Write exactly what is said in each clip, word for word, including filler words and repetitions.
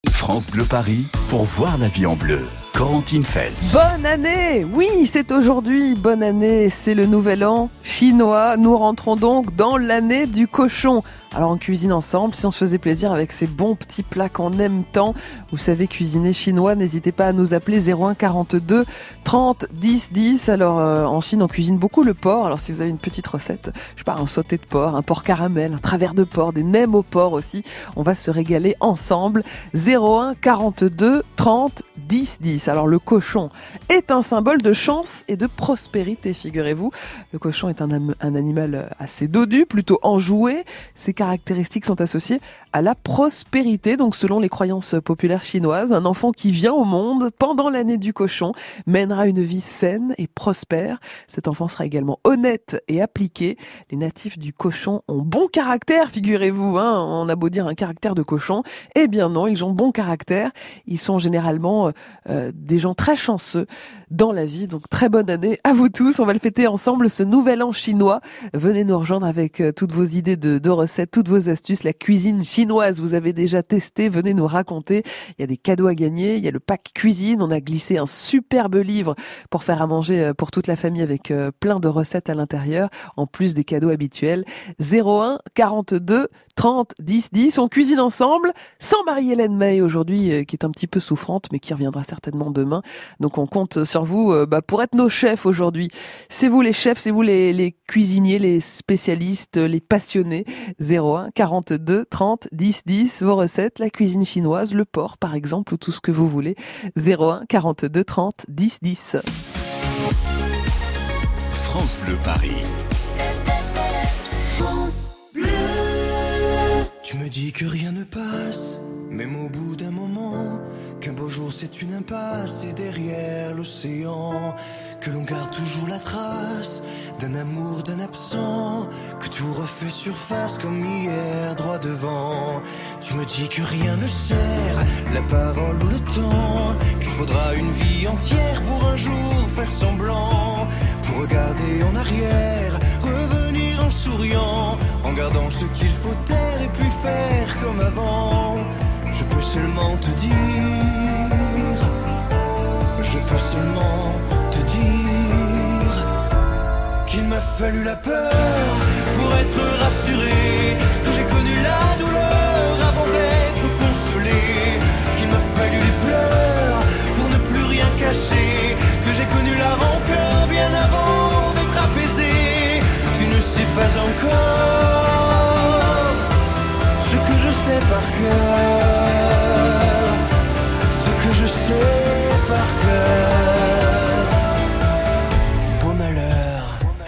France Bleu Paris pour voir la vie en bleu. Corentine Feltz. Bonne année! Oui, c'est aujourd'hui, bonne année, c'est le nouvel an chinois. Nous rentrons donc dans l'année du cochon. Alors on cuisine ensemble, si on se faisait plaisir avec ces bons petits plats qu'on aime tant. Vous savez cuisiner chinois, n'hésitez pas à nous appeler zéro un quarante-deux trente dix dix. Alors euh, en Chine on cuisine beaucoup le porc. Alors si vous avez une petite recette, je sais pas, un sauté de porc, un porc caramel, un travers de porc, des nems au porc aussi, on va se régaler ensemble. zéro un quarante-deux trente dix dix. Alors le cochon est un symbole de chance et de prospérité, figurez-vous. Le cochon est un, am- un animal assez dodu, plutôt enjoué. Ses caractéristiques sont associées à la prospérité. Donc selon les croyances populaires chinoises, un enfant qui vient au monde pendant l'année du cochon mènera une vie saine et prospère. Cet enfant sera également honnête et appliqué. Les natifs du cochon ont bon caractère, figurez-vous. Hein. On a beau dire un caractère de cochon, eh bien non, ils ont bon caractère. Ils sont généralement euh, des gens très chanceux dans la vie. Donc très bonne année à vous tous. On va le fêter ensemble, ce nouvel an chinois. Venez nous rejoindre avec euh, toutes vos idées de, de recettes, toutes vos astuces. La cuisine chinoise, vous avez déjà testé, venez nous raconter. Il y a des cadeaux à gagner. Il y a le pack cuisine. On a glissé un superbe livre pour faire à manger pour toute la famille avec euh, plein de recettes à l'intérieur, en plus des cadeaux habituels. zéro un quarante-deux trente dix dix. On cuisine ensemble sans Marie-Hélène May aujourd'hui, euh, qui est un petit peu souffrante, mais qui reviendra certainement demain. Donc on compte sur vous euh, bah, pour être nos chefs aujourd'hui. C'est vous les chefs, c'est vous les, les cuisiniers, les spécialistes, les passionnés. zéro un quarante-deux trente dix dix. Vos recettes, la cuisine chinoise, le porc par exemple, ou tout ce que vous voulez. zéro un quarante-deux trente dix dix. France Bleu Paris. France Bleu. Tu me dis que rien ne passe, même au bout d'un moment, qu'un beau jour c'est une impasse et derrière l'océan, que l'on garde toujours la trace d'un amour, d'un absent, que tout refait surface comme hier droit devant. Tu me dis que rien ne sert, la parole ou le temps, qu'il faudra une vie entière pour un jour faire semblant, pour regarder en arrière, revenir en souriant, en gardant ce qu'il faut taire et puis faire comme avant. Je peux seulement te dire, je peux seulement te dire qu'il m'a fallu la peur pour être rassuré, que j'ai connu la douleur avant d'être consolé, qu'il m'a fallu les pleurs pour ne plus rien cacher, que j'ai connu la rancœur bien avant d'être apaisé. Tu ne sais pas encore ce que je sais par cœur, ce que je sais par cœur. Beau malheur.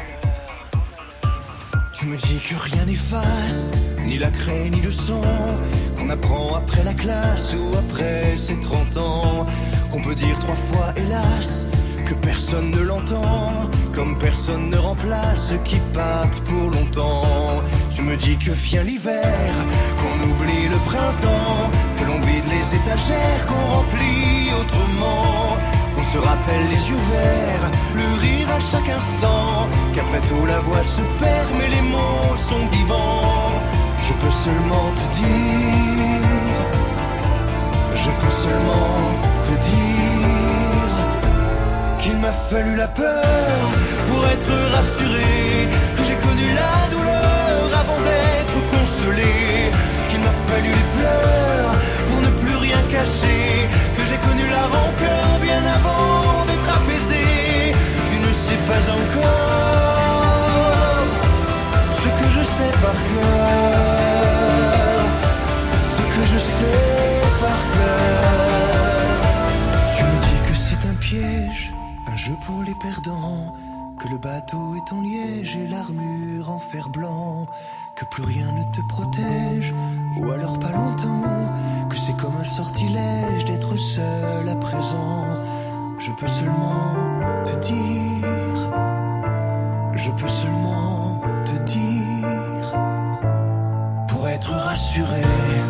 Tu me dis que rien n'efface, ni la craie ni le sang, qu'on apprend après la classe ou après ses trente ans, qu'on peut dire trois fois hélas, que personne ne l'entend, comme personne ne remplace ceux qui partent pour longtemps. Tu me dis que vient l'hiver, qu'on oublie le printemps, que l'on vide les étagères, qu'on remplit autrement, qu'on se rappelle les yeux verts, le rire à chaque instant, qu'après tout la voix se perd mais les mots sont vivants. Je peux seulement te dire, je peux seulement te dire qu'il m'a fallu la peur pour être rassuré, que j'ai connu la douleur avant d'être consolé, qu'il m'a fallu les pleurs pour ne plus rien cacher, que j'ai connu la rancœur bien avant d'être apaisé. Tu ne sais pas encore ce que je sais par cœur, ce que je sais par cœur. Tu me dis que c'est un piège, un jeu pour les perdants, que le bateau est en liège et l'armure en fer blanc, que plus rien ne te protège, ou alors pas longtemps, que c'est comme un sortilège d'être seul à présent. Je peux seulement te dire, je peux seulement te dire, pour être rassuré,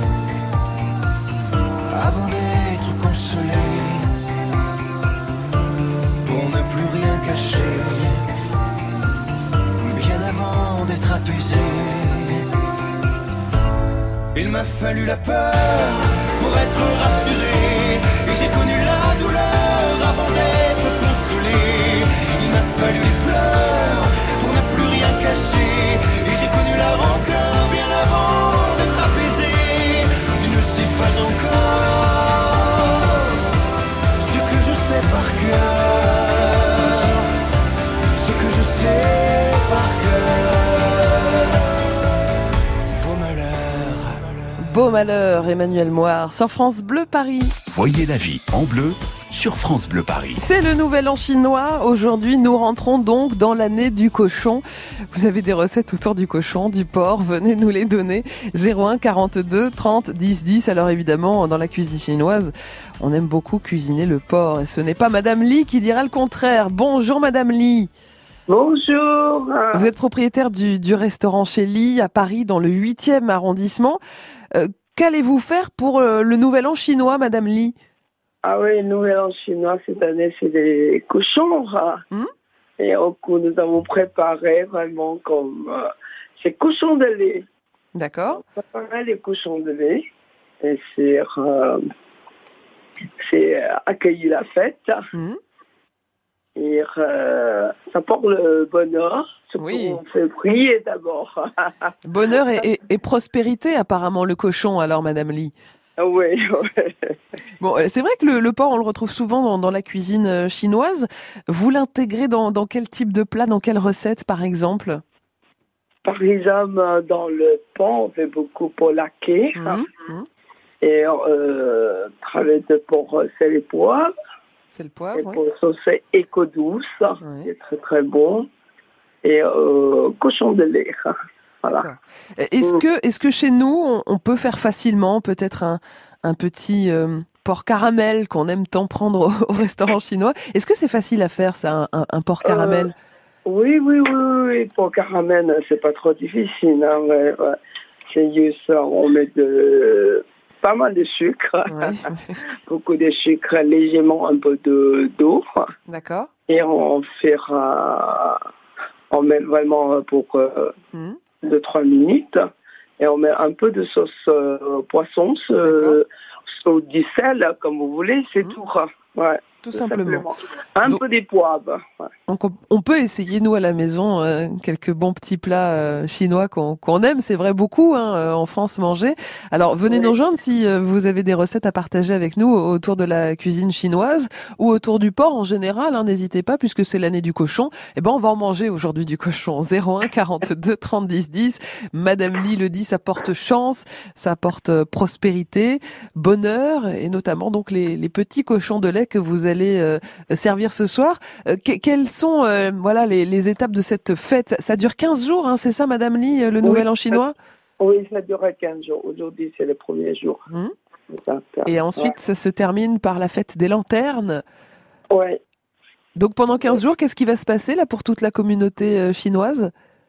avant d'être consolé, pour ne plus rien cacher, bien avant d'être apaisé. Il m'a fallu la peur pour pour être rassuré. Et j'ai connu la douleur avant d'être consolé. Il m'a fallu les pleurs pour ne plus rien cacher. Et j'ai connu la rancœur bien avant d'être apaisé. Tu ne sais pas encore ce que je sais par cœur. Ce que je sais par cœur. Beau malheur. Beau malheur, Emmanuel Moire, sur France Bleu Paris. Voyez la vie en bleu sur France Bleu Paris. C'est le nouvel an chinois. Aujourd'hui, nous rentrons donc dans l'année du cochon. Vous avez des recettes autour du cochon, du porc, venez nous les donner. zéro un quarante-deux trente dix dix. Alors évidemment, dans la cuisine chinoise, on aime beaucoup cuisiner le porc. Et ce n'est pas Madame Li qui dira le contraire. Bonjour Madame Li. Bonjour. Vous êtes propriétaire du, du restaurant chez Li à Paris, dans le huitième arrondissement. Euh, qu'allez-vous faire pour euh, le nouvel an chinois, Madame Li? Ah oui, le nouvel an chinois cette année, c'est des cochons. Hein. Mmh. Et au coup, nous avons préparé vraiment comme euh, c'est cochons de lait. D'accord. On préparait les cochons de lait et c'est euh, c'est euh, accueillir la fête. Mmh. Et euh, ça porte le bonheur. Ce Oui. qu'on fait prier d'abord. Bonheur et, et, et prospérité, apparemment, le cochon, alors, Madame Li. Oui, oui. Bon, c'est vrai que le, le porc, on le retrouve souvent dans, dans la cuisine chinoise. Vous l'intégrez dans, dans quel type de plat, dans quelle recette, par exemple? Par exemple, dans le porc, on fait beaucoup polaké. Mmh, mmh. Et euh, travail de porc, c'est les poivres. C'est le poivre, Et oui. pour saucer éco-douce, Oui. c'est très très bon. Et euh, cochon de lait. Voilà. D'accord. Est-ce que, est-ce que chez nous, on, on peut faire facilement peut-être un, un petit euh, porc caramel qu'on aime tant prendre au, au restaurant chinois? Est-ce que c'est facile à faire, ça, un, un porc caramel? Euh, oui, oui, oui, oui. Pour caramel, c'est pas trop difficile. Hein, ouais, ouais. C'est juste, on met de, pas mal de sucre. Oui. Beaucoup de sucre, légèrement un peu de, d'eau. D'accord. Et on fera, on met vraiment pour euh, Mmh. deux trois minutes. Et on met un peu de sauce euh, poisson, euh, ou du sel, comme vous voulez, c'est Mmh. tout. Ouais, Tout simplement. Un Donc- peu des poivres. Ouais. Donc on, on peut essayer nous à la maison euh, quelques bons petits plats euh, chinois qu'on qu'on aime, c'est vrai beaucoup hein, euh, en France manger. Alors venez Oui. nous rejoindre si euh, vous avez des recettes à partager avec nous autour de la cuisine chinoise ou autour du porc en général. Hein, n'hésitez pas puisque c'est l'année du cochon. Eh ben on va en manger aujourd'hui du cochon. zéro un quarante-deux trente dix dix. Madame Li le dit, ça porte chance, ça porte euh, prospérité, bonheur et notamment donc les, les petits cochons de lait que vous allez euh, servir ce soir. Euh, que- quelles sont euh, voilà les, les étapes de cette fête? Ça dure quinze jours, hein, c'est ça, Madame Li, euh, le Oui. Nouvel An chinois? Oui, ça dure quinze jours. Aujourd'hui, c'est le premier jour. Hum. Ça, ça. Et ensuite, ça se termine par la fête des lanternes. Ouais. Ouais. Donc pendant quinze jours, qu'est-ce qui va se passer là pour toute la communauté euh, chinoise?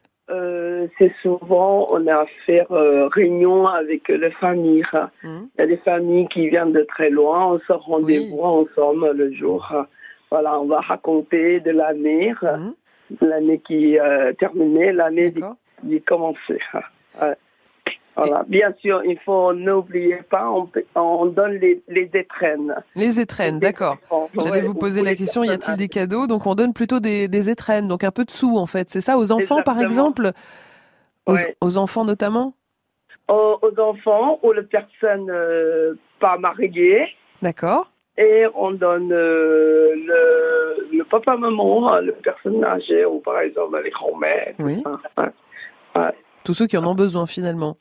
Euh, c'est souvent, on a fait euh, réunion avec les familles. Hum. Il y a des familles qui viennent de très loin, on se rendez-vous ensemble le jour. Voilà, on va raconter de l'année, Hum. l'année qui euh, terminée, l'année D'accord. qui commençait. Ouais. Voilà. Bien sûr, il faut n'oublier pas, on, peut- on donne les, les étrennes. Les étrennes, d'accord. J'allais Ouais, vous poser pour la les question, y a-t-il personnes des cadeaux? Donc on donne plutôt des, des étrennes, donc un peu de sous en fait. C'est ça, aux enfants par Exactement. exemple? Aux, Ouais. aux enfants notamment? aux, aux enfants ou les personnes euh, pas mariées. D'accord. Et on donne euh, le, le papa-maman, le personne âgée, ou par exemple les grands-mères. Oui. Ouais. Ouais. Tous ceux qui en ont besoin finalement.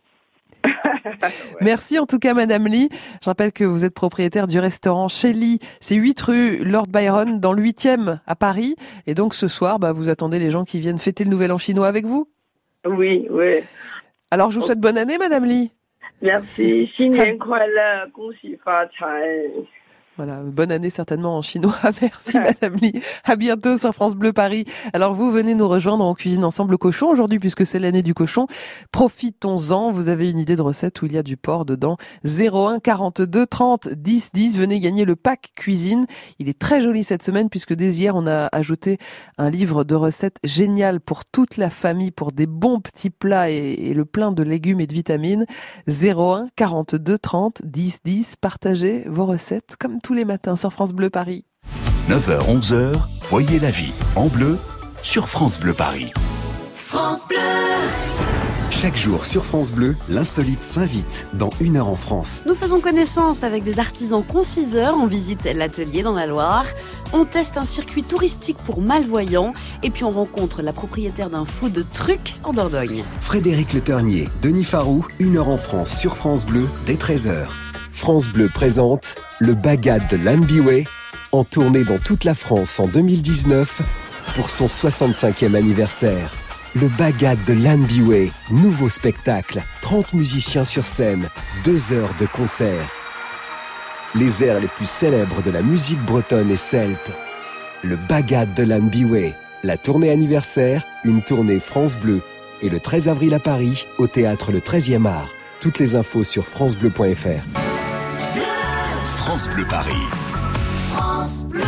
Ouais. Merci en tout cas Madame Li. Je rappelle que vous êtes propriétaire du restaurant Chez Li. C'est huit rue Lord Byron dans le huitième à Paris. Et donc ce soir, bah, vous attendez les gens qui viennent fêter le Nouvel An chinois avec vous. Oui, oui. Alors je vous souhaite bonne année Madame Li. Merci. 新年快乐，恭喜发财。 Voilà, bonne année certainement en chinois. Merci Madame Lee. À bientôt sur France Bleu Paris. Alors vous venez nous rejoindre en cuisine ensemble cochon aujourd'hui puisque c'est l'année du cochon. Profitons-en. Vous avez une idée de recette où il y a du porc dedans. zéro un quarante-deux trente dix dix. Venez gagner le pack cuisine. Il est très joli cette semaine puisque dès hier on a ajouté un livre de recettes génial pour toute la famille pour des bons petits plats et, et le plein de légumes et de vitamines. zéro un quarante-deux trente dix dix. Partagez vos recettes comme tous les matins sur France Bleu Paris. neuf heures onze heures, voyez la vie en bleu sur France Bleu Paris. France Bleu. Chaque jour sur France Bleu, l'insolite s'invite dans Une heure en France. Nous faisons connaissance avec des artisans confiseurs. On visite l'atelier dans la Loire. On teste un circuit touristique pour malvoyants. Et puis on rencontre la propriétaire d'un food truc en Dordogne. Frédéric Le Ternier, Denis Farou, Une heure en France sur France Bleu dès treize heures. France Bleu présente le Bagad de Lanbiway en tournée dans toute la France en deux mille dix-neuf pour son soixante-cinquième anniversaire. Le Bagad de Lanbiway, nouveau spectacle, trente musiciens sur scène, deux heures de concert. Les airs les plus célèbres de la musique bretonne et celte. Le Bagad de Lanbiway, la tournée anniversaire, une tournée France Bleu et le treize avril à Paris au théâtre Le treizième art. Toutes les infos sur francebleu point f r. France Bleu Paris. France Bleu.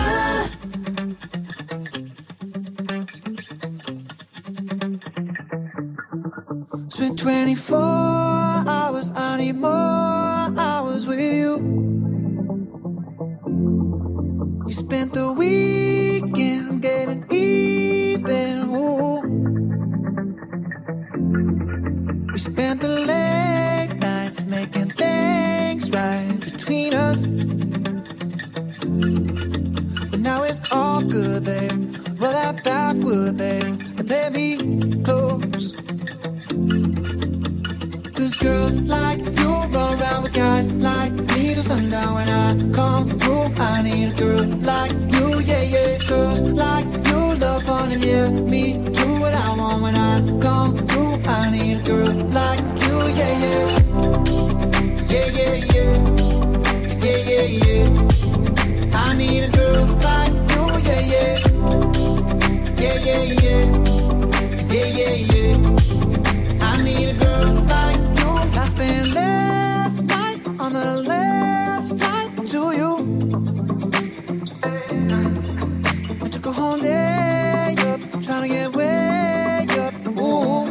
It's been twenty-four hours, I need more hours with you. You spent the weekend getting even, ooh. We spent the late nights making things right between us. But now it's all good, babe. Roll that backward, babe, and play me close. Cause girls like you run around with guys like me till sundown. When I come through, I need a girl like you, yeah, yeah. Girls like you love fun and yeah, me do what I want. When I come through, I need a girl like you, yeah, yeah. Yeah, yeah, yeah. Yeah, yeah, yeah. I need a girl like you, yeah, yeah. Yeah, yeah, yeah. Yeah, yeah, yeah. I need a girl like you. I spent last night on the last flight to you. I took a whole day up, trying to get way up. Ooh.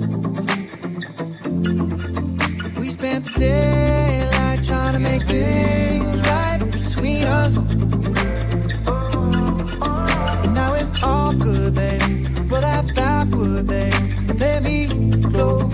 We spent the daylight trying to make things right between us. And now it's all good, babe. Roll that backward, babe, and play me close.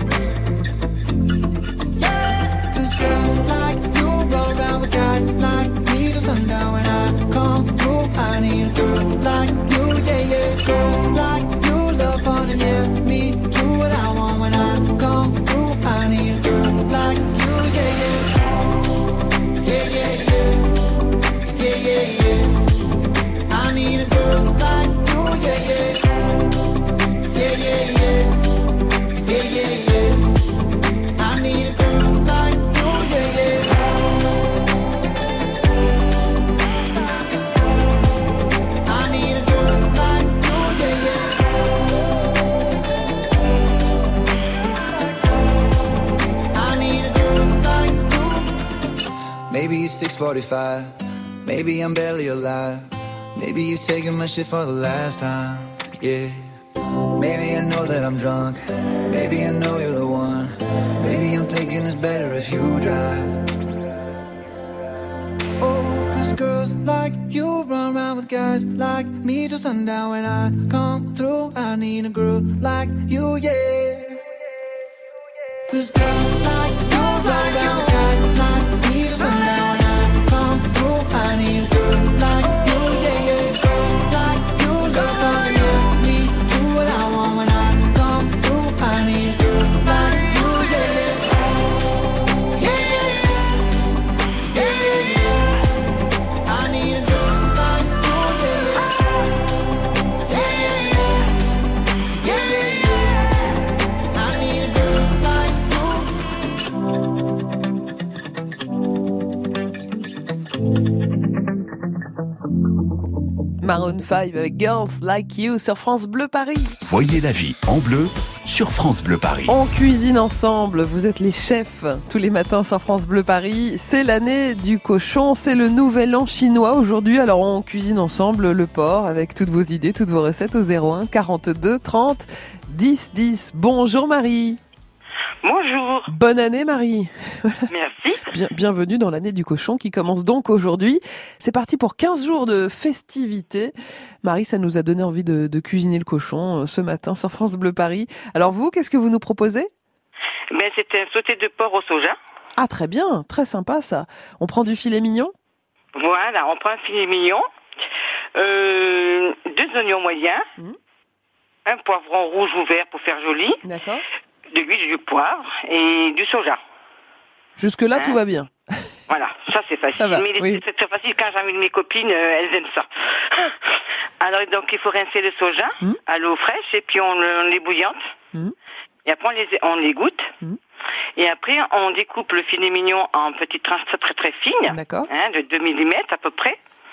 Yeah, cause girls like you roll around with guys like me till sundown. When I come through, I need a girl like you, yeah, yeah. Girls like you love fun and yeah, me do what I want. When I come through, I need a girl like you, yeah, yeah. Yeah, yeah, yeah. Yeah, yeah, yeah. I need a girl like you, yeah, yeah. Yeah, yeah, yeah. Yeah, yeah, yeah. I need a girl like you, yeah, yeah. I need a girl like you, yeah, yeah. I need a girl like you. Maybe it's six forty-five. Maybe I'm barely alive. Maybe you've taken my shit for the last time, yeah. Maybe I know that I'm drunk. Maybe I know you're the one. Maybe I'm thinking it's better if you drive. Oh, cause girls like you run around with guys like me till sundown. When I come through, I need a girl like you, yeah. Cause girls like you run around with guys like me till sundown. When I come through, I need a girl like you, yeah, yeah. Girls like you love fun, yeah. Me do what I want. When I come through, I need a girl like you, yeah, yeah. Yeah, yeah, yeah. Yeah, yeah, yeah. I need a girl like you, yeah, yeah. Yeah, yeah, yeah. Yeah, yeah, yeah. I need a girl like you. Maroon cinq avec Girls Like You sur France Bleu Paris. Voyez la vie en bleu sur France Bleu Paris. On cuisine ensemble, vous êtes les chefs tous les matins sur France Bleu Paris. C'est l'année du cochon, c'est le nouvel an chinois aujourd'hui. Alors on cuisine ensemble le porc avec toutes vos idées, toutes vos recettes au zéro un quarante-deux trente dix dix. Bonjour Marie. Bonjour. Bonne année Marie. Merci. Bien, bienvenue dans l'année du cochon qui commence donc aujourd'hui. C'est parti pour quinze jours de festivités. Marie, ça nous a donné envie de, de cuisiner le cochon ce matin sur France Bleu Paris. Alors vous, qu'est-ce que vous nous proposez ? Ben, c'est un sauté de porc au soja. Ah très bien, très sympa ça. On prend du filet mignon ? Voilà, on prend un filet mignon, euh, deux oignons moyens, mmh. un poivron rouge ou vert pour faire joli. D'accord. De l'huile, du poivre et du soja. Jusque-là, hein ? Tout va bien. Voilà, ça c'est facile. Ça va, mais oui. c'est très facile quand j'invite mes copines, euh, elles aiment ça. Alors donc il faut rincer le soja mmh. à l'eau fraîche et puis on, le, on les bouillante. Mmh. Et après on les, on les goûte. Mmh. Et après on découpe le filet mignon en petites tranches très très très fines. D'accord. Hein, de deux millimètres à peu près.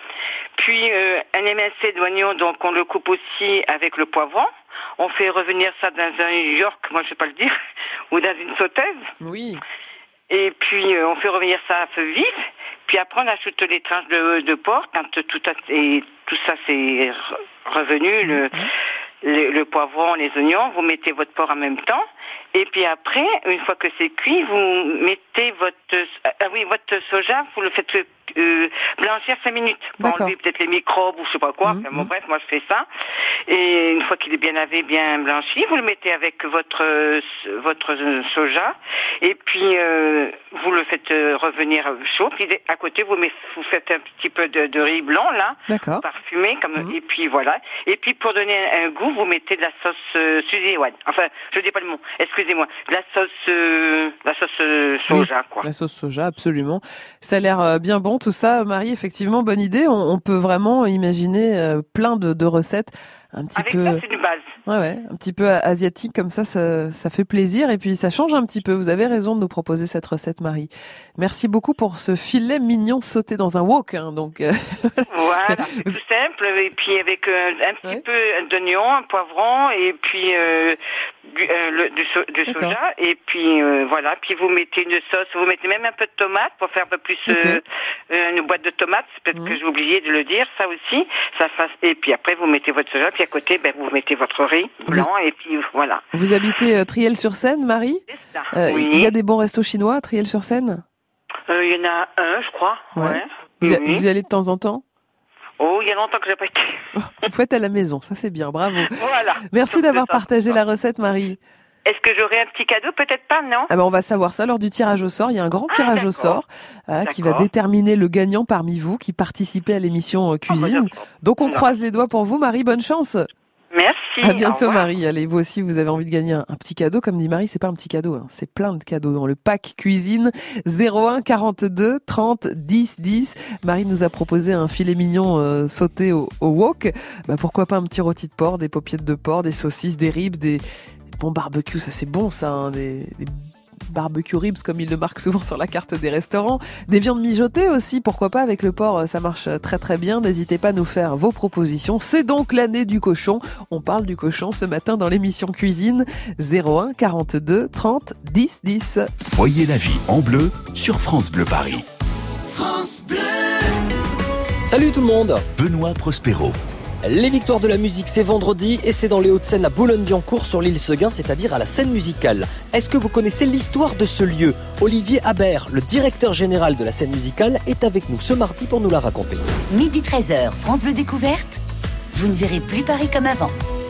Puis euh, un émincé d'oignon, donc on le coupe aussi avec le poivron. On fait revenir ça dans un York, moi je sais pas le dire, ou dans une sauteuse. Oui. Et puis euh, on fait revenir ça à feu vif. Puis après on ajoute les tranches de, de porc quand tout, a, et tout ça c'est revenu, mmh. le, le, le poivron, les oignons. Vous mettez votre porc en même temps. Et puis après, une fois que c'est cuit, vous mettez votre ah oui votre soja, vous le faites euh, blanchir cinq minutes pour D'accord. enlever peut-être les microbes ou je sais pas quoi. Mmh, enfin, bon, mmh. bref, moi je fais ça. Et une fois qu'il est bien lavé, bien blanchi, vous le mettez avec votre euh, votre soja. Et puis euh, vous le faites euh, revenir chaud. Puis à côté, vous mettez, vous faites un petit peu de, de riz blanc là, D'accord. parfumé comme. Mmh. Et puis voilà. Et puis pour donner un, un goût, vous mettez de la sauce euh, Suzy One. Enfin, je dis pas le mot. Excusez-moi. De la sauce, euh, la sauce euh, soja, oui, quoi. La sauce soja, absolument. Ça a l'air euh, bien bon tout ça, Marie. Effectivement, bonne idée. On, on peut vraiment imaginer euh, plein de, de recettes un petit Avec peu. ça, c'est du base. Ouais, ouais, un petit peu asiatique comme ça, ça, ça fait plaisir et puis ça change un petit peu. Vous avez raison de nous proposer cette recette, Marie. Merci beaucoup pour ce filet mignon sauté dans un wok, hein, donc. Euh... Voilà, c'est tout simple et puis avec euh, un petit ouais. peu d'oignon, un poivron et puis euh, du, euh, le, du, so, du soja et puis euh, voilà. Puis vous mettez une sauce, vous mettez même un peu de tomate pour faire un peu plus okay. euh, une boîte de tomates. Peut-être mmh. que j'ai oublié de le dire, ça aussi. Ça fasse et puis après vous mettez votre soja puis à côté ben vous mettez votre riz blanc vous, et puis voilà. Vous habitez euh, Triel-sur-Seine, Marie ? C'est ça. Euh, oui. Il y a des bons restos chinois à Triel-sur-Seine ? euh, Il y en a un, je crois. Ouais. ouais. Vous, oui. a, vous y allez de temps en temps ? Oh, il y a longtemps que j'ai pas été. Vous faites à la maison, ça c'est bien, bravo. Voilà. Merci d'avoir partagé la recette, Marie. Est-ce que j'aurai un petit cadeau ? Peut-être pas, non ? Ah ben on va savoir ça lors du tirage au sort. Il y a un grand tirage ah, au sort euh, qui va déterminer le gagnant parmi vous qui participez à l'émission euh, Cuisine. Oh, bah, Donc on non. croise les doigts pour vous, Marie. Bonne chance. Merci. À bientôt, Marie. Allez, vous aussi, vous avez envie de gagner un, un petit cadeau. Comme dit Marie, c'est pas un petit cadeau, hein. C'est plein de cadeaux dans le pack cuisine zéro un quarante-deux trente dix dix. Marie nous a proposé un filet mignon euh, sauté au, au wok. Bah, pourquoi pas un petit rôti de porc, des paupiettes de porc, des saucisses, des ribs, des, des bons barbecues. Ça, c'est bon, ça, hein. Des, des barbecue ribs comme il le marque souvent sur la carte des restaurants, des viandes mijotées aussi, pourquoi pas avec le porc, ça marche très très bien. N'hésitez pas à nous faire vos propositions. C'est donc l'année du cochon. On parle du cochon ce matin dans l'émission Cuisine zéro un quarante-deux trente dix dix. Voyez la vie en bleu sur France Bleu Paris. France Bleu. Salut tout le monde. Benoît Prospero. Les Victoires de la musique, c'est vendredi et c'est dans les Hauts-de-Seine à Boulogne-Billancourt sur l'île Seguin, c'est-à-dire à la scène musicale. Est-ce que vous connaissez l'histoire de ce lieu ? Olivier Habert, le directeur général de la scène musicale, est avec nous ce mardi pour nous la raconter. Midi treize heures, France Bleu Découverte. Vous ne verrez plus Paris comme avant.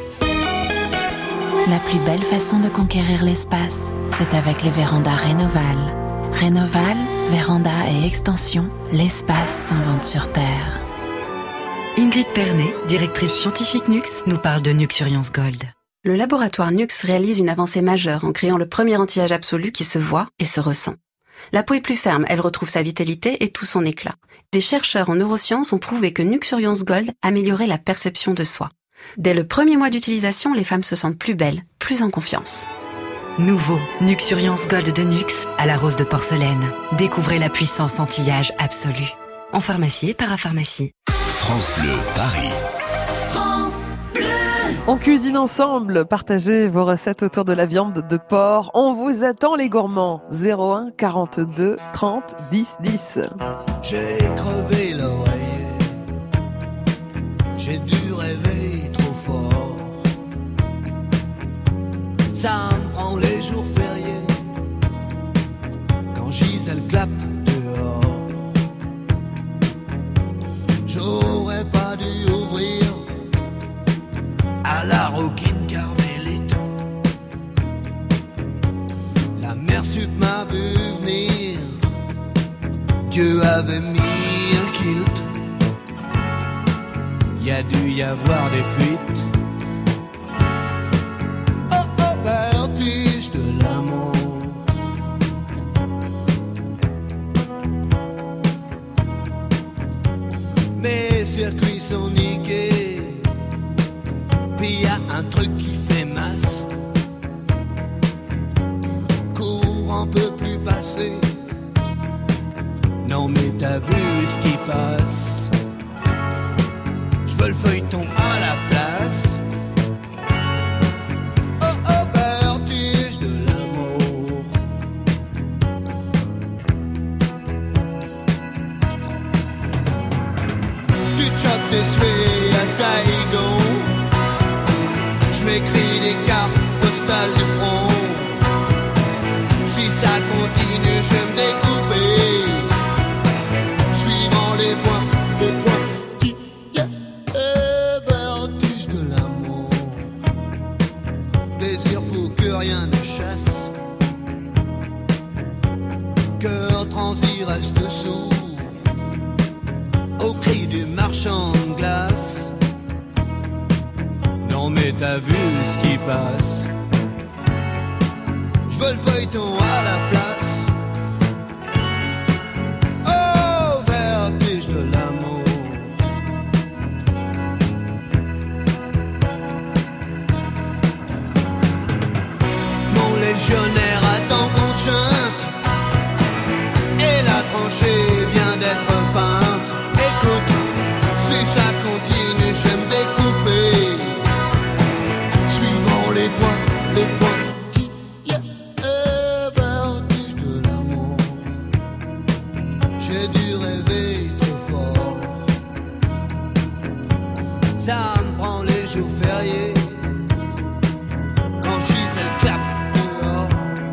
La plus belle façon de conquérir l'espace, c'est avec les vérandas Rénoval. Rénoval, véranda et extension, l'espace s'invente sur Terre. Ingrid Pernet, directrice scientifique Nux, nous parle de Nuxuriance Gold. Le laboratoire Nux réalise une avancée majeure en créant le premier anti-âge absolu qui se voit et se ressent. La peau est plus ferme, elle retrouve sa vitalité et tout son éclat. Des chercheurs en neurosciences ont prouvé que Nuxuriance Gold améliorait la perception de soi. Dès le premier mois d'utilisation, les femmes se sentent plus belles, plus en confiance. Nouveau, Nuxuriance Gold de Nux, à la rose de porcelaine. Découvrez la puissance anti-âge absolue. En pharmacie et parapharmacie. France Bleu Paris. On cuisine ensemble, partagez vos recettes autour de la viande de porc. On vous attend les gourmands. zéro un quarante-deux trente dix dix. J'ai crevé l'oreiller, j'ai dû rêver trop fort. Ça me prend les jours fériés, quand Gisèle clappe dehors. J'aurais pas dû ouvrir à la roquine carmélite. La mère sup m'a vu venir, Dieu avait mis un kilt. Y a dû y avoir des fuites. Oh oh, vertige de l'amour. Mes circuits sont niqués, puis y a un truc qui fait masse. Courant peut plus passer. Non mais t'as vu ce qui passe. J'veux le feuilleton à la place. Oh oh, vertige de l'amour. Tu chopes des cheveux à Saigon. J'm'écris des cartes postales du front. Si ça continue, je vais me découper. Suivant les points, les points qui yeah, vertige de l'amour. Désir fou que rien ne chasse. Cœur transi reste sourd au cri du marchand de glace. Non mais t'as vu ce qui passe. J'veux le feuilleton à la place. Oh, vertige de l'amour. Mon légionnaire attend qu'on chante, et la tranchée vient d'être peinte. Écoute, si ça continue, je vais me découper. Suivant les points, les points. Ça me prend les jours fériés, quand Gisèle clappe dehors.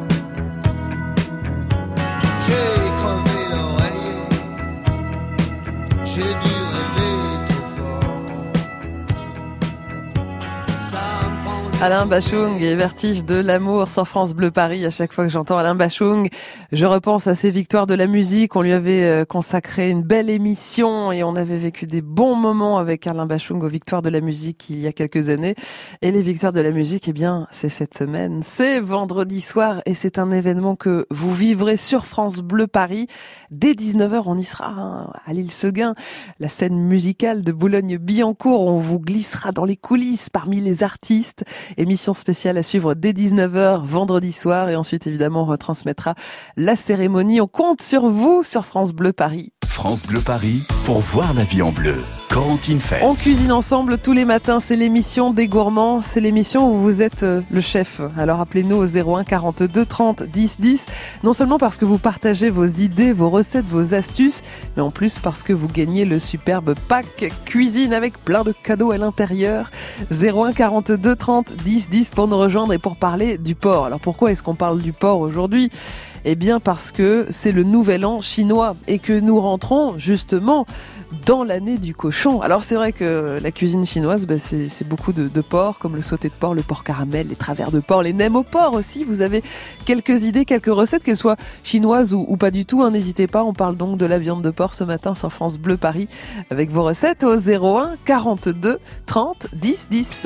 J'ai crevé l'oreiller, j'ai dû rêver trop fort. Ça me prend les Alain Bachung et Vertige de l'amour sur France Bleu Paris. À chaque fois que j'entends Alain Bachung, je repense à ses victoires de la musique. On lui avait consacré une belle émission et on avait vécu des bons moments avec Alain Bachung aux victoires de la musique il y a quelques années. Et les victoires de la musique, eh bien, c'est cette semaine. C'est vendredi soir et c'est un événement que vous vivrez sur France Bleu Paris. Dès dix-neuf heures, on y sera hein, à l'île Seguin, la scène musicale de Boulogne-Billancourt. On vous glissera dans les coulisses parmi les artistes. Émission spéciale à suivre dès dix-neuf heures vendredi soir et ensuite évidemment on retransmettra la cérémonie. On compte sur vous sur France Bleu Paris. France Bleu Paris pour voir la vie en bleu. Corentine Feltz. On cuisine ensemble tous les matins, c'est l'émission des gourmands, c'est l'émission où vous êtes le chef. Alors appelez-nous au zéro un quarante-deux trente dix dix, non seulement parce que vous partagez vos idées, vos recettes, vos astuces, mais en plus parce que vous gagnez le superbe pack cuisine avec plein de cadeaux à l'intérieur. zéro un quarante-deux trente dix dix pour nous rejoindre et pour parler du porc. Alors pourquoi est-ce qu'on parle du porc aujourd'hui ? Eh bien parce que c'est le nouvel an chinois et que nous rentrons justement dans l'année du cochon. Alors c'est vrai que la cuisine chinoise, bah, c'est, c'est beaucoup de, de porc, comme le sauté de porc, le porc caramel, les travers de porc, les nems au porc aussi. Vous avez quelques idées, quelques recettes, qu'elles soient chinoises ou, ou pas du tout, hein, n'hésitez pas. On parle donc de la viande de porc ce matin sur France Bleu Paris avec vos recettes au zéro un quarante-deux trente dix dix.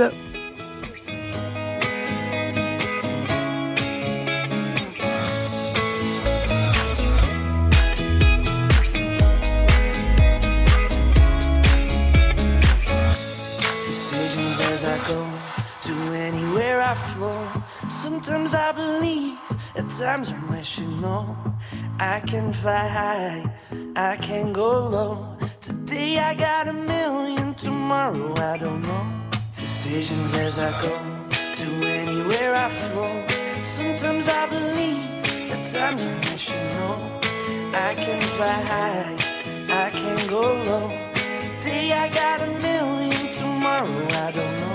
I flow. Sometimes I believe, at times I'm wishing no. I can fly high, I can go low. Today I got a million, tomorrow I don't know. Decisions decisions as I go to anywhere I flow. Sometimes I believe, at times I wish you know I can fly high, I can go low. Today I got a million, tomorrow I don't know.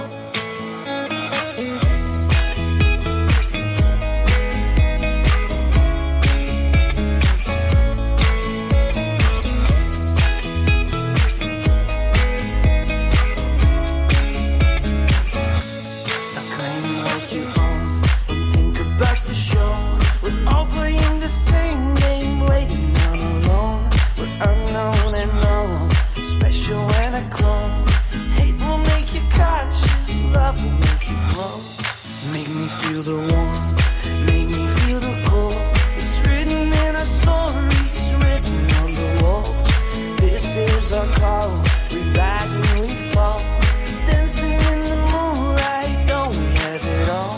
Feel the warmth, make me feel the cold. It's written in our stories, written on the walls. This is our call, we rise and we fall. Dancing in the moonlight, don't we have it all?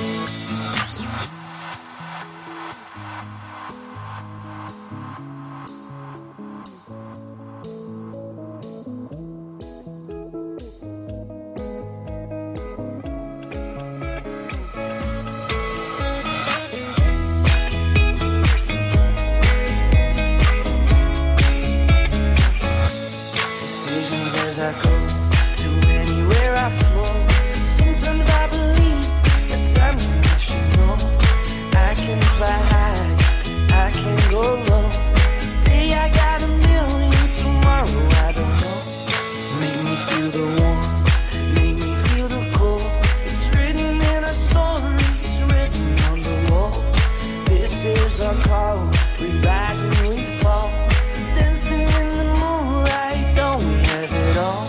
I go to anywhere I flow. Sometimes I believe, at times I wish you know I can fly high, I can go low. Today I got a million, tomorrow I don't know. Make me feel the warmth, make me feel the cold. It's written in our stories, written on the walls. This is our call, we rise and we fall. Dancing in the moonlight, don't we have it all?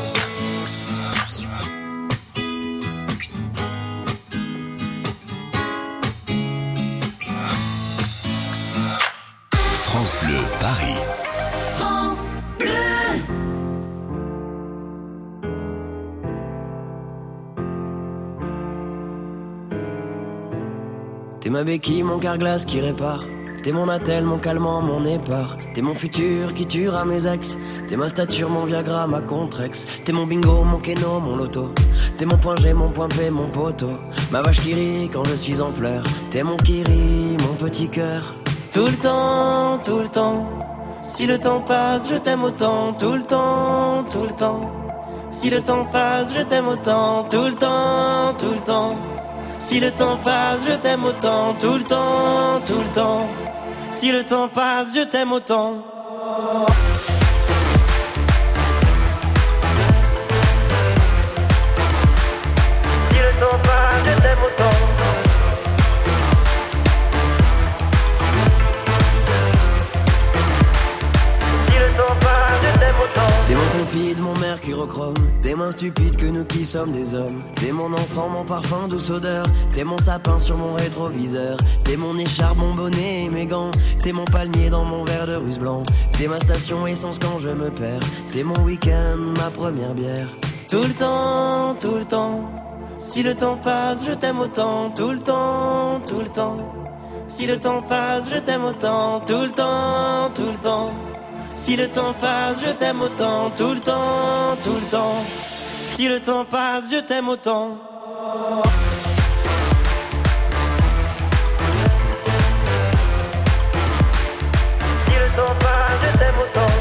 France Bleu, Paris. France Bleu. T'es ma béquille, mon carglass qui répare. T'es mon attel, mon calmant, mon épar. T'es mon futur qui tuera mes ex. T'es ma stature, mon Viagra, ma Contrex. T'es mon bingo, mon keno, mon loto. T'es mon point G, mon point P, mon poteau. Ma vache qui rit quand je suis en pleurs. T'es mon kiri, mon petit cœur. Tout le temps, tout le temps. Si le temps passe, je t'aime autant. Tout le temps, tout le temps. Si le temps passe, je t'aime autant. Tout le temps, tout le temps. Si le temps passe, je t'aime autant. Tout le temps, tout le temps. Si le temps passe, je t'aime autant. Si le temps passe, je t'aime autant. Si le temps passe, je t'aime autant. T'es mon compide, mon mercurochrome. T'es moins stupide que nous qui sommes des hommes. T'es mon encens, mon parfum, douce odeur. T'es mon sapin sur mon rétroviseur. T'es mon écharpe, mon bonnet et mes gants. T'es mon palmier dans mon verre de russe blanc. T'es ma station essence quand je me perds. T'es mon week-end, ma première bière. Tout le temps, tout le temps. Si le temps passe, je t'aime autant. Tout le temps, tout le temps. Si le temps passe, je t'aime autant. Tout le temps, tout le temps. Si le temps passe, je t'aime autant. Tout le temps, tout le temps. Si le temps passe, je t'aime autant. Si le temps passe, je t'aime autant.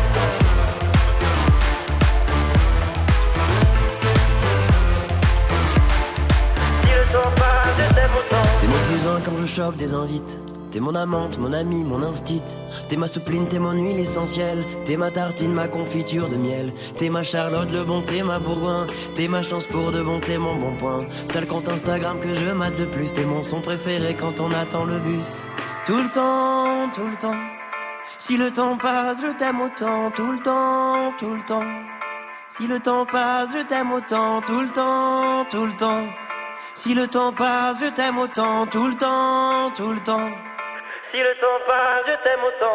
Si le temps passe, je t'aime autant. T'es mon cousin quand je chope des invites. T'es mon amante, mon ami, mon instit. T'es ma soupline, t'es mon huile essentielle. T'es ma tartine, ma confiture de miel. T'es ma Charlotte, le bon, t'es ma Bourgoin. T'es ma chance pour de bon, t'es mon bon point. T'as le compte Instagram que je mate le plus. T'es mon son préféré quand on attend le bus. Tout le temps, tout le temps. Si le temps passe, je t'aime autant. Tout le temps, tout le temps. Si le temps passe, je t'aime autant. Tout le temps, tout le temps. Si le temps passe, je t'aime autant. Tout le temps, tout le temps. Si le temps passe, je t'aime autant.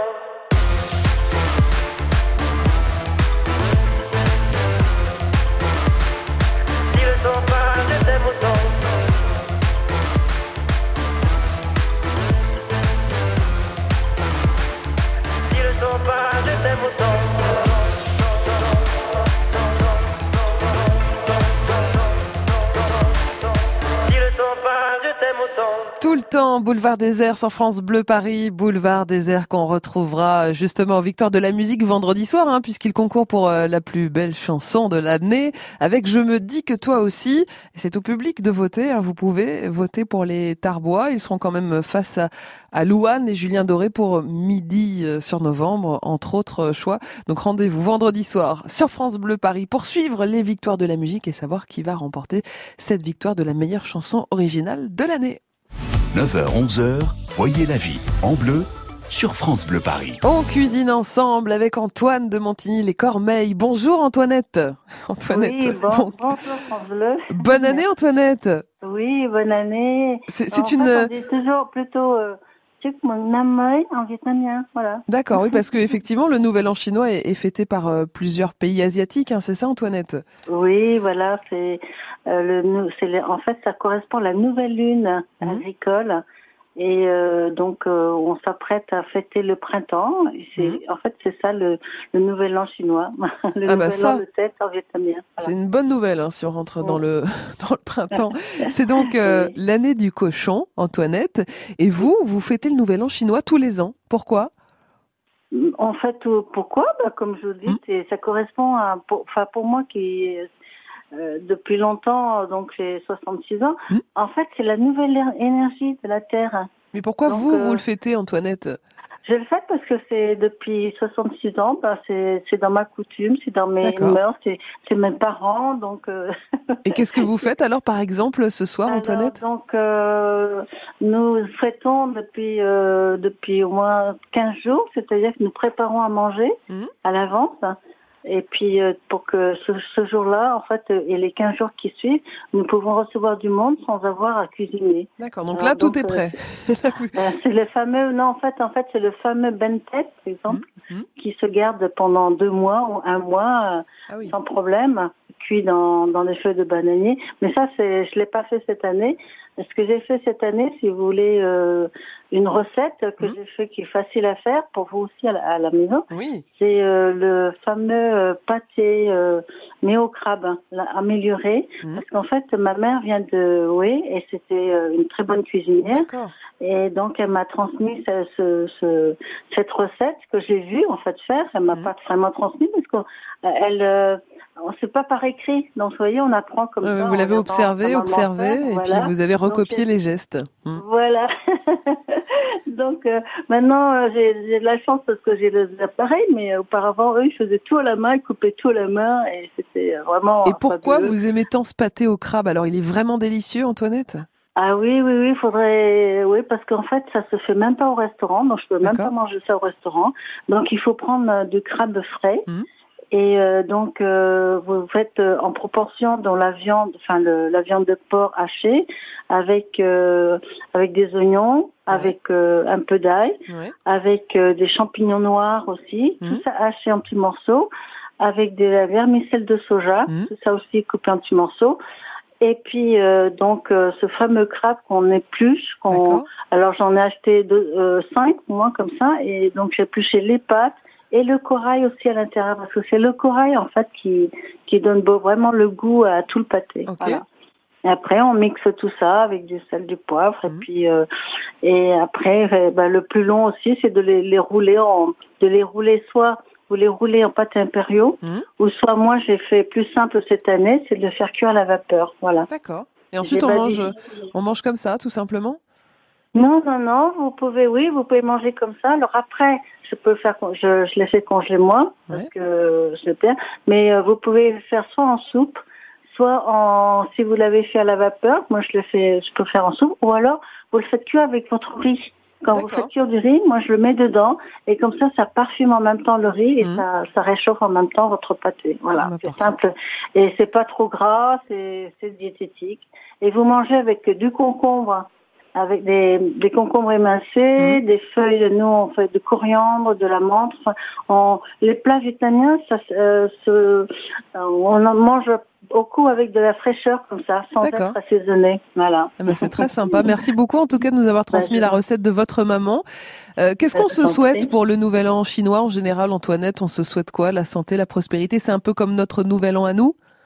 Si le temps passe, je t'aime autant. Si le temps passe, je t'aime autant. temps, boulevard désert sur France Bleu Paris, boulevard désert qu'on retrouvera justement aux Victoires de la musique vendredi soir, hein, puisqu'il concourt pour euh, la plus belle chanson de l'année, avec Je me dis que toi aussi. Et c'est au public de voter, hein, vous pouvez voter pour les Tarbois, ils seront quand même face à, à Louane et Julien Doré pour Midi euh, sur novembre, entre autres choix. Donc rendez-vous vendredi soir sur France Bleu Paris pour suivre les Victoires de la musique et savoir qui va remporter cette victoire de la meilleure chanson originale de l'année. neuf heures onze heures, Voyez la vie en bleu sur France Bleu Paris. On cuisine ensemble avec Antoine de Montigny-les-Cormeilles. Bonjour Antoinette. Antoinette. Oui, bon, Donc, bonjour France Bleu. bonne année Antoinette. Oui, bonne année. C'est, En c'est fait, une... on dit toujours plutôt euh, Chuk Mong Nam Moi en vietnamien, voilà. D'accord, oui, parce que effectivement le Nouvel An chinois est, est fêté par euh, plusieurs pays asiatiques, hein, c'est ça Antoinette? Oui, voilà, c'est euh, le, nou- c'est le- en fait ça correspond à la nouvelle lune Mhm. agricole. Et euh, donc euh, on s'apprête à fêter le printemps. Et c'est, Mhm. En fait, c'est ça le, le nouvel an chinois, le Ah bah nouvel ça. an de tête en vietnamien. C'est une bonne nouvelle hein, si on rentre dans le dans le printemps. C'est donc euh, l'année du cochon, Antoinette. Et vous, vous fêtez le Nouvel An chinois tous les ans. Pourquoi? En fait, euh, pourquoi bah, comme je vous dis, c'est- ça correspond à, pour, enfin pour moi qui euh, depuis longtemps, donc j'ai soixante-six ans. En fait, c'est la nouvelle er- énergie de la terre. Mais pourquoi Donc, vous, euh, vous le fêtez, Antoinette? Je le fais parce que c'est depuis soixante-six ans, bah, c'est, c'est dans ma coutume, c'est dans mes D'accord. mœurs, c'est, c'est mes parents, donc. Euh... Et qu'est-ce que vous faites alors, par exemple, ce soir, Alors, Antoinette? donc, euh, nous fêtons depuis euh, depuis au moins quinze jours, c'est-à-dire que nous préparons à manger Mhm. à l'avance. Et puis, euh, pour que ce, ce jour-là, en fait, euh, et les quinze jours qui suivent, nous pouvons recevoir du monde sans avoir à cuisiner. D'accord, donc Alors, là, tout donc, est euh, prêt. Euh, c'est le fameux, non, en fait, en fait, c'est le fameux bentet, par exemple, qui se garde pendant deux mois ou un mois euh, sans problème, cuit dans, dans des feuilles de bananier. Mais ça, c'est, je l'ai pas fait cette année. Ce que j'ai fait cette année, si vous voulez, euh, une recette que j'ai fait qui est facile à faire pour vous aussi à la, à la maison. Oui. C'est euh, le fameux euh, pâté euh, mais au crabe, hein, l'a- amélioré. Parce qu'en fait, ma mère vient de Houé et c'était euh, une très bonne cuisinière. Et donc, elle m'a transmis ce, ce, ce- cette recette que j'ai vue en fait faire. Elle m'a pas vraiment transmis parce qu'elle, euh, on sait pas par écrit. Donc, vous voyez, on apprend comme Euh, ça. vous en l'avez regardant observé, sa maman observé, faire, et voilà. puis vous avez Donc, recopié euh, les gestes. Hmm. Voilà. Donc euh, maintenant euh, j'ai, j'ai de la chance parce que j'ai les appareils, mais euh, auparavant eux ils faisaient tout à la main, ils coupaient tout à la main et c'était euh, vraiment. Et pourquoi fabuleux. vous aimez tant ce pâté au crabe? Alors, il est vraiment délicieux, Antoinette? Ah oui, oui, oui, faudrait, oui, parce qu'en fait, ça se fait même pas au restaurant, donc je peux même pas manger ça au restaurant. Donc il faut prendre euh, du crabe frais. Et euh, donc euh, vous faites euh, en proportion dans la viande, enfin le, la viande de porc hachée, avec euh, avec des oignons, avec euh, un peu d'ail, Ouais. avec euh, des champignons noirs aussi, tout ça haché en petits morceaux, avec de la vermicelle de soja, tout ça aussi coupé en petits morceaux. Et puis euh, donc euh, ce fameux crabe qu'on épluche, qu'on alors j'en ai acheté deux, euh, cinq moi comme ça, et donc j'ai épluché les pâtes et le corail aussi à l'intérieur parce que c'est le corail en fait qui qui donne beau, vraiment le goût à tout le pâté. Voilà. Et après on mixe tout ça avec du sel, du poivre et puis euh, et après euh, bah, le plus long aussi c'est de les, les rouler en de les rouler soit vous les roulez en pâte impériaux ou soit moi j'ai fait plus simple cette année, c'est de le faire cuire à la vapeur. Voilà. D'accord. Et ensuite, J'ai on pas mange, dit- on mange comme ça, tout simplement? Non, non, non, vous pouvez, oui, vous pouvez manger comme ça. Alors après, je peux faire, con- je, je l'ai fait congeler moi, parce que je perds. Mais euh, vous pouvez le faire soit en soupe, soit en, si vous l'avez fait à la vapeur, moi je le fais, je peux faire en soupe, ou alors vous le faites cuire avec votre riz. Quand vous faites cuire du riz, moi je le mets dedans, et comme ça, ça parfume en même temps le riz, et ça, ça réchauffe en même temps votre pâté. Voilà, c'est simple. Et c'est pas trop gras, c'est, c'est diététique. Et vous mangez avec du concombre, avec des, des concombres émincés, des feuilles de nous, on fait de coriandre, de la menthe. Enfin, on, les plats vietnamiens, ça, euh, se, euh, on en mange beaucoup avec de la fraîcheur comme ça, sans D'accord. être assaisonné. Voilà. Ah bah, c'est très sympa. Merci beaucoup en tout cas de nous avoir transmis la recette de votre maman. Euh, qu'est-ce Bah, qu'on je se t'en souhaite prie. pour le nouvel an chinois en général, Antoinette? On se souhaite quoi? La santé, la prospérité? C'est un peu comme notre nouvel an à nous?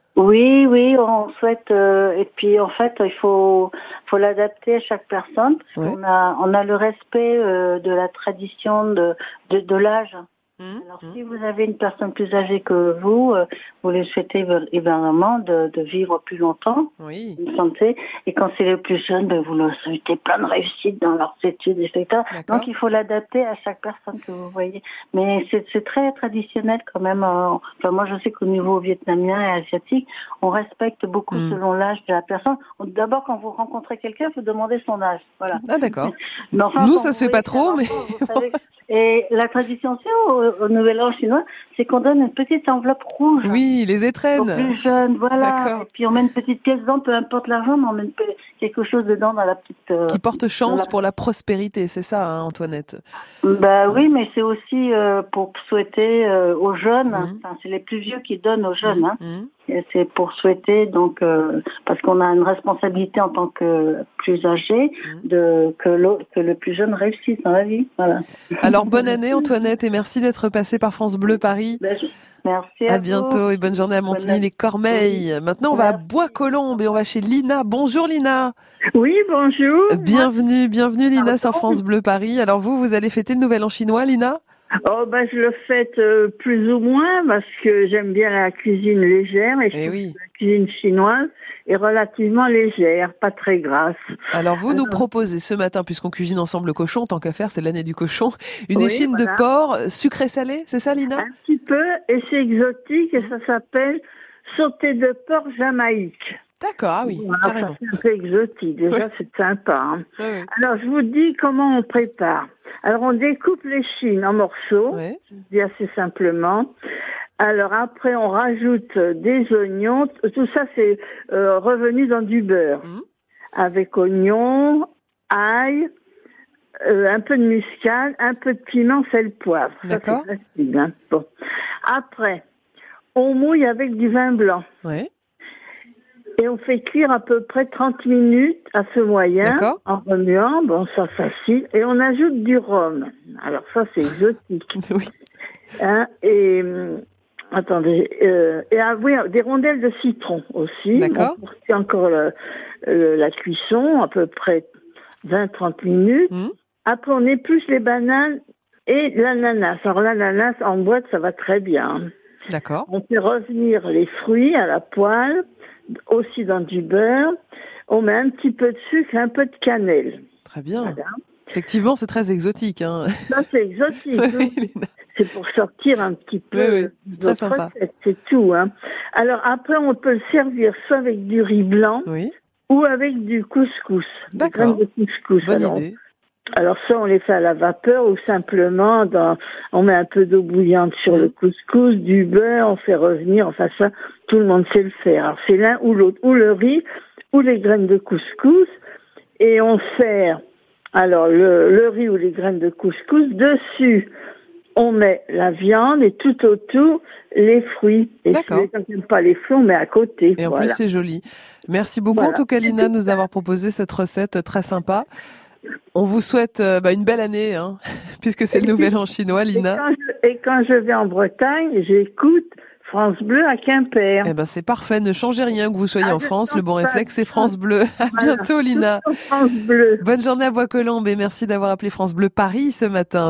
Oui, oui, on souhaite. Euh, et puis en fait, il faut, faut l'adapter à chaque personne. Parce Ouais. qu'on a, on a le respect euh, de la tradition de, de, de l'âge. Alors, si vous avez une personne plus âgée que vous, euh, vous les souhaitez évidemment de, de vivre plus longtemps, oui. une santé. Et quand c'est les plus jeunes, ben, vous leur souhaitez plein de réussite dans leurs études, et cetera. Donc, il faut l'adapter à chaque personne que vous voyez. Mais c'est, c'est très traditionnel quand même. Euh, enfin, moi, je sais qu'au niveau vietnamien et asiatique, on respecte beaucoup Mm. selon l'âge de la personne. D'abord, quand vous rencontrez quelqu'un, vous demandez son âge. Voilà. Ah d'accord. Mais enfin, Nous, quand ça vous se fait pas voyez trop, qu'un mais... enfant, vous savez- Et la tradition aussi au, au Nouvel An chinois, c'est qu'on donne une petite enveloppe rouge. Oui, les étrennes. Aux plus jeunes, voilà. D'accord. Et puis on met une petite pièce dedans, peu importe l'argent, mais on met une pe- quelque chose dedans dans la petite... euh, Qui porte chance dans la- pour la prospérité, c'est ça, hein, Antoinette? Bah oui, mais c'est aussi euh, pour souhaiter euh, aux jeunes, Mhm. enfin, c'est les plus vieux qui donnent aux jeunes, hein. Mhm. Et c'est pour souhaiter, donc, euh, parce qu'on a une responsabilité en tant que plus âgé, de que, l'autre- que le plus jeune réussisse dans la vie. Voilà. Alors bonne année Antoinette et merci d'être passée par France Bleu Paris. Merci à, À bientôt vous. et bonne journée à Bonne Montigny année. les Cormeilles. Maintenant on va à Bois-Colombes et on va chez Lina. Bonjour Lina. Oui, bonjour. Bienvenue, bienvenue Lina sur France Bleu Paris. Alors vous, vous allez fêter le Nouvel An chinois, Lina? Oh ben je le fête euh, plus ou moins parce que j'aime bien la cuisine légère et je Eh trouve oui. que la cuisine chinoise est relativement légère, pas très grasse. Alors vous nous proposez ce matin, puisqu'on cuisine ensemble le cochon, tant qu'à faire, c'est l'année du cochon, une Oui, échine voilà. de porc sucré-salé, c'est ça Lina? Un petit peu et c'est exotique et ça s'appelle sauté de porc jamaïque. D'accord, ah oui, Voilà, carrément. ça, c'est un peu exotique, déjà Oui. c'est sympa. Hein. Oui, oui. Alors je vous dis comment on prépare. Alors on découpe l'échine en morceaux, Ouais. je dis assez simplement. Alors après on rajoute des oignons, tout ça c'est euh, revenu dans du beurre, Mhm. avec oignons, ail, euh, un peu de muscade, un peu de piment, sel, poivre. Ça D'accord. c'est facile. Hein. Bon. Après on mouille avec du vin blanc. Ouais. Et on fait cuire à peu près trente minutes à feu moyen, D'accord. en remuant, bon ça facile, et on ajoute du rhum. Alors ça c'est exotique. Oui. Hein, et hum, attendez, euh, et ah, oui, des rondelles de citron aussi. D'accord. On poursuit encore le- le- la cuisson, à peu près vingt à trente minutes. Mhm. Après on épluche les bananes et l'ananas. Alors l'ananas en boîte ça va très bien. D'accord. On fait revenir les fruits à la poêle, aussi dans du beurre. On met un petit peu de sucre et un peu de cannelle. Très bien. Voilà. Effectivement, c'est très exotique. Hein. Ça, c'est exotique. hein. C'est pour sortir un petit peu Oui, oui, de c'est très notre sympa. recette, c'est tout. Hein. Alors après, on peut le servir soit avec du riz blanc Oui. ou avec du couscous. Des D'accord. graines de couscous. Bonne Alors, idée. Alors ça, on les fait à la vapeur ou simplement, dans, on met un peu d'eau bouillante sur le couscous, du beurre, on fait revenir, enfin ça, tout le monde sait le faire. Alors c'est l'un ou l'autre, ou le riz, ou les graines de couscous, et on sert alors le, le riz ou les graines de couscous. Dessus, on met la viande et tout autour, les fruits. Et si D'accord. les gens n'aiment pas les fruits, on met à côté. Et en voilà. plus, c'est joli. Merci beaucoup, Voilà. en tout cas, Lina, de nous avoir proposé cette recette très sympa. On vous souhaite euh, bah, une belle année, hein, puisque c'est le nouvel an chinois, Lina. Et quand, je, et quand je vais en Bretagne, j'écoute France Bleu à Quimper. Eh ben, c'est parfait. Ne changez rien que vous soyez Ah, en je France. Le bon change pas. réflexe, c'est France Bleu. À Voilà. bientôt, Lina. France Bleu. Bonne journée à Bois-Colombes et merci d'avoir appelé France Bleu Paris ce matin.